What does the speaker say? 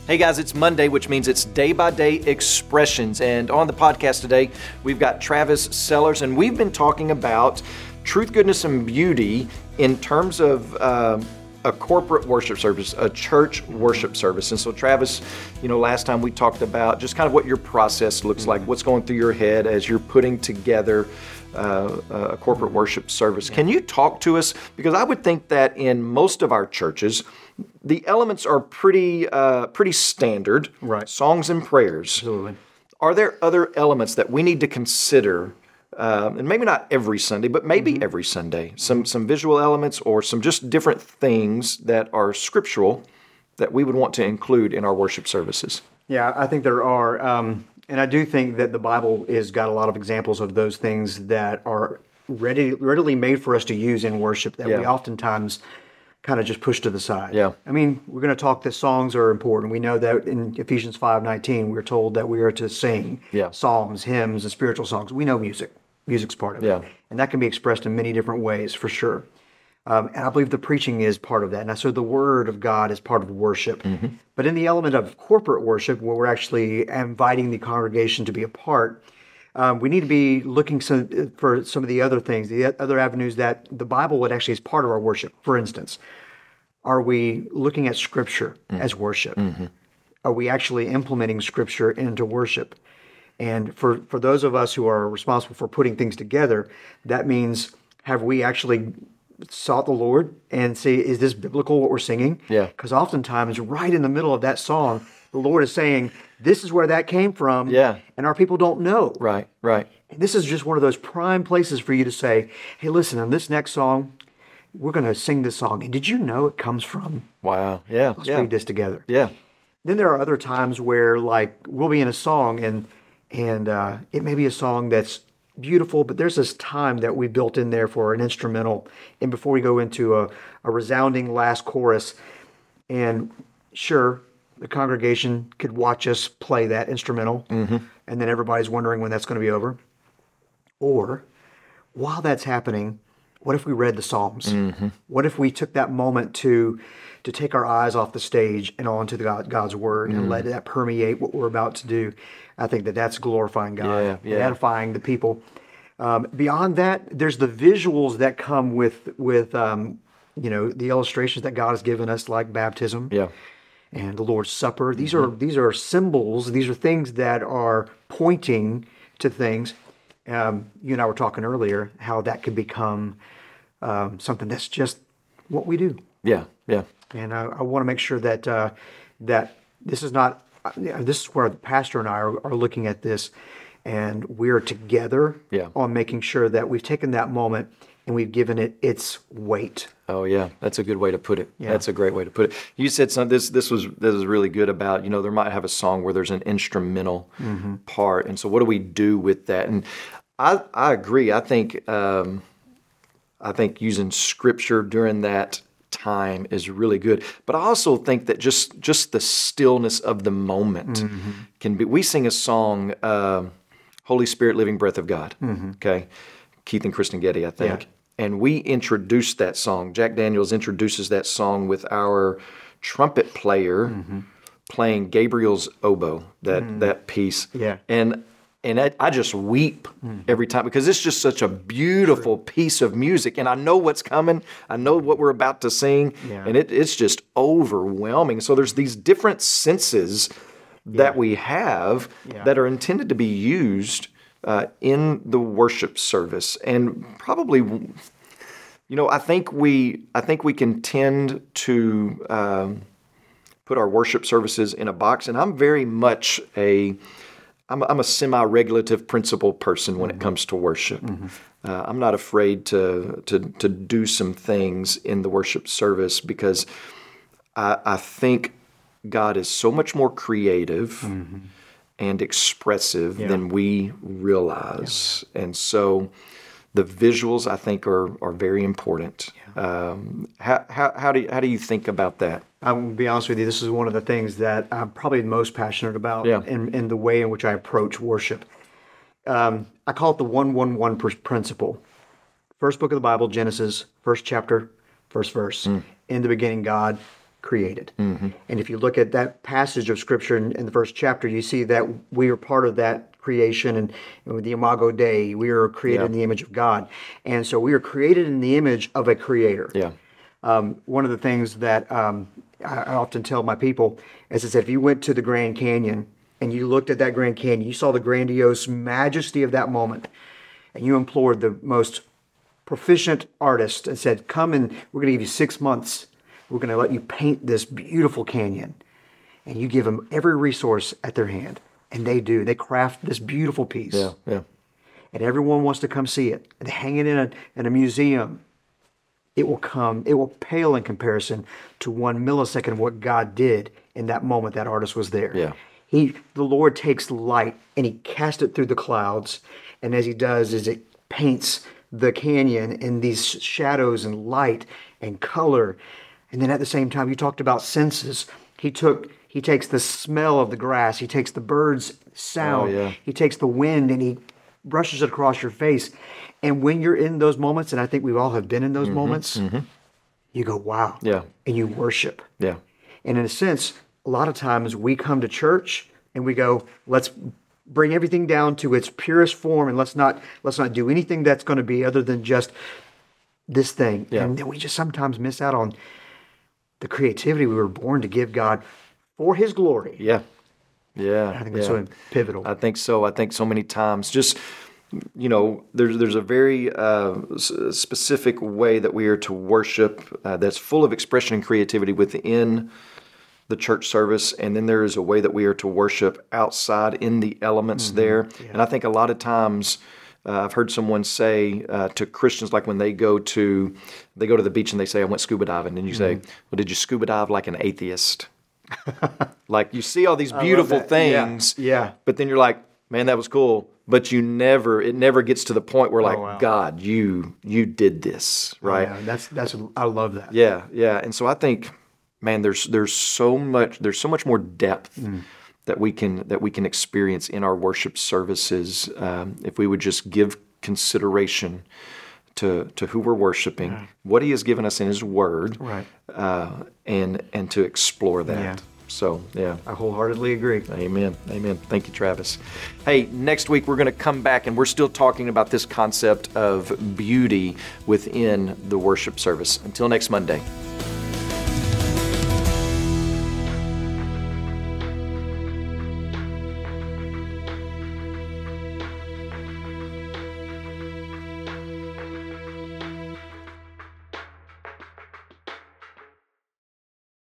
Hey guys, it's Monday, which means it's Day by Day Expressions. And on the podcast today, we've got Travis Sellers, and we've been talking about truth, goodness, and beauty in terms of a corporate worship service, a church worship service. And so Travis, last time we talked about just kind of what your process looks like, what's going through your head as you're putting together a corporate worship service. Can you talk to us? Because I would think that in most of our churches, the elements are pretty standard. Right. Songs and prayers. Absolutely. Are there other elements that we need to consider? And maybe not every Sunday, but maybe every Sunday. Some visual elements or some just different things that are scriptural that we would want to include in our worship services. Yeah, I think there are. And I do think that the Bible has got a lot of examples of those things that are readily made for us to use in worship that we oftentimes kind of just push to the side. Yeah. I mean, we're going to talk that songs are important. We know that in Ephesians 5:19, we're told that we are to sing psalms, hymns, and spiritual songs. We know music. Music's part of it. And that can be expressed in many different ways, for sure. And I believe the preaching is part of that. And so the Word of God is part of worship. But in the element of corporate worship, where we're actually inviting the congregation to be a part, we need to be looking for some of the other things, the other avenues that the Bible would actually is part of our worship. For instance, are we looking at Scripture as worship? Are we actually implementing Scripture into worship? And for those of us who are responsible for putting things together, that means, have we actually sought the Lord and say, is this biblical what we're singing? Yeah. Because oftentimes right in the middle of that song, the Lord is saying, this is where that came from. Yeah. And our people don't know. Right. This is just one of those prime places for you to say, hey, listen, on this next song, we're going to sing this song. And did you know it comes from? Wow. Yeah. Let's read this together. Yeah. Then there are other times where, like, we'll be in a song and it may be a song that's beautiful, but there's this time that we built in there for an instrumental, and before we go into a resounding last chorus, and sure, the congregation could watch us play that instrumental, and then everybody's wondering when that's going to be over. Or, while that's happening, what if we read the Psalms? What if we took that moment to take our eyes off the stage and onto God's Word and let that permeate what we're about to do? I think that's glorifying God, edifying the people. Beyond that, there's the visuals that come with the illustrations that God has given us, like baptism and the Lord's Supper. These are symbols. These are things that are pointing to things. You and I were talking earlier how that could become something that's just what we do. Yeah. And I want to make sure that that this is not. This is where the pastor and I are looking at this, and we're together on making sure that we've taken that moment and we've given it its weight. Oh yeah, that's a good way to put it. Yeah. That's a great way to put it. You said something. This was really good about there might have a song where there's an instrumental part, and so what do we do with that? And I agree. I think using Scripture during that time is really good, but I also think that just the stillness of the moment can be. We sing a song, "Holy Spirit, Living Breath of God." Okay, Keith and Kristen Getty, I think, and we introduced that song. Jack Daniels introduces that song with our trumpet player playing Gabriel's oboe. That piece, And I just weep every time because it's just such a beautiful piece of music. And I know what's coming. I know what we're about to sing. And it's just overwhelming. So there's these different senses that we have that are intended to be used in the worship service. And probably, I think we can tend to put our worship services in a box. And I'm very much I'm a semi-regulative principle person when it comes to worship. I'm not afraid to do some things in the worship service because I think God is so much more creative and expressive than we realize. And so the visuals, I think, are very important. How do you think about that? I'm going to be honest with you, this is one of the things that I'm probably most passionate about in the way in which I approach worship. I call it the 1-1-1 principle. First book of the Bible, Genesis, first chapter, first verse. In the beginning, God created. And if you look at that passage of Scripture in the first chapter, you see that we are part of that creation, and with the Imago Dei, we are created in the image of God. And so we are created in the image of a creator. Yeah. One of the things that I often tell my people is, I said, if you went to the Grand Canyon and you looked at that Grand Canyon, you saw the grandiose majesty of that moment, and you implored the most proficient artist and said, come and we're going to give you 6 months. We're going to let you paint this beautiful canyon. And you give them every resource at their hand. And they do. They craft this beautiful piece. Yeah. Yeah. And everyone wants to come see it. And they hang it in a museum. It will pale in comparison to 1 millisecond of what God did in that moment that artist was there. Yeah. The Lord takes light and he casts it through the clouds. And as he does, is it paints the canyon in these shadows and light and color. And then at the same time, you talked about senses. He takes the smell of the grass. He takes the birds' sound. Oh, yeah. He takes the wind and he brushes it across your face. And when you're in those moments, and I think we all have been in those moments, you go, wow. Yeah. And you worship. Yeah. And in a sense, a lot of times we come to church and we go, let's bring everything down to its purest form, and let's not do anything that's going to be other than just this thing. Yeah. And then we just sometimes miss out on the creativity we were born to give God for his glory. Yeah. Yeah. I think that's so pivotal. I think so. I think so many times, just, there's a very specific way that we are to worship that's full of expression and creativity within the church service, and then there is a way that we are to worship outside in the elements there. Yeah. And I think a lot of times I've heard someone say to Christians, like when they go to the beach and they say, I went scuba diving, and you say, well, did you scuba dive like an atheist? Like you see all these beautiful things, but then you're like, man, that was cool. But it never gets to the point where God, you did this, right? Oh, yeah. I love that. Yeah, yeah. And so I think, man, there's so much more depth that we can experience in our worship services if we would just give consideration to who we're worshiping, what He has given us in His Word, right, and to explore that. Yeah. So, yeah. I wholeheartedly agree. Amen. Amen. Thank you, Travis. Hey, next week we're going to come back and we're still talking about this concept of beauty within the worship service. Until next Monday.